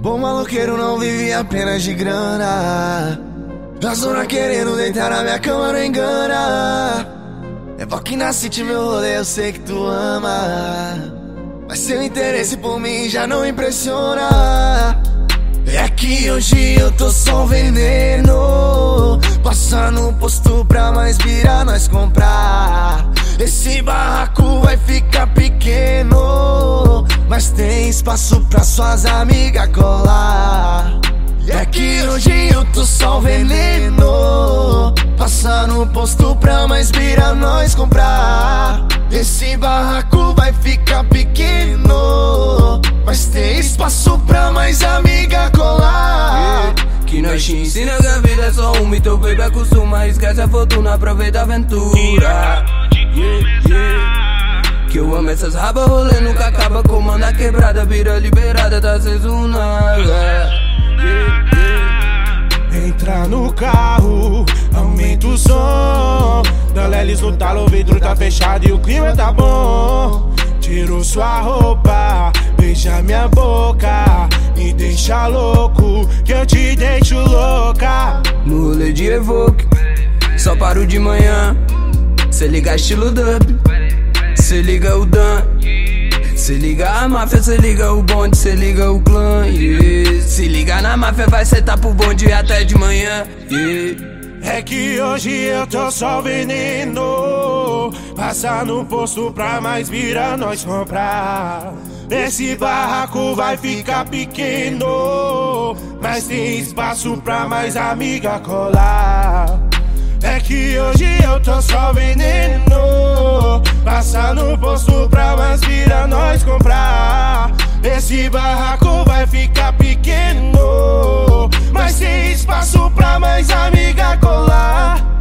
Bom maloqueiro não vive apenas de grana. A zona querendo deitar na minha cama não engana. É aqui na City meu rolê, eu sei que tu ama, mas seu interesse por mim já não impressiona. É que hoje eu tô só um veneno. Passar no posto pra mais virar nós comprar. Esse barraco vai ficar pequeno, mas tem espaço pra suas amigas colar. É que hoje eu tô só um veneno. Passar no posto pra mais virar nós comprar. Esse barraco vai ficar pequeno, mas tem espaço pra mais amiga colar. Que nós te ensina que a vida é só uma e teu baby acostuma. Esquece a fortuna, aproveita a aventura. Que eu amo essas rabas, rolê nunca acaba. Comanda a quebrada, vira liberada, tá sazonada. Entra no carro, aumenta o som. Da Lelis no talo, o vidro tá fechado e o clima tá bom. Tirou sua roupa, beija minha boca, me deixa louco, que eu te deixo louca. No rolê de Evoque, só paro de manhã. Cê liga estilo dub, cê liga o Dan, cê liga a máfia, cê liga o bonde, cê liga o clã, yeah. Se liga na máfia, vai sentar pro bonde até de manhã, yeah. É que hoje eu tô só veneno. Passar no posto pra mais virar nós comprar. Esse barraco vai ficar pequeno, mas tem espaço pra mais amiga colar. É que hoje eu tô só veneno. Passar no posto pra mais virar nós comprar. Esse barraco vai ficar pequeno, mas tem espaço pra mais amiga colar.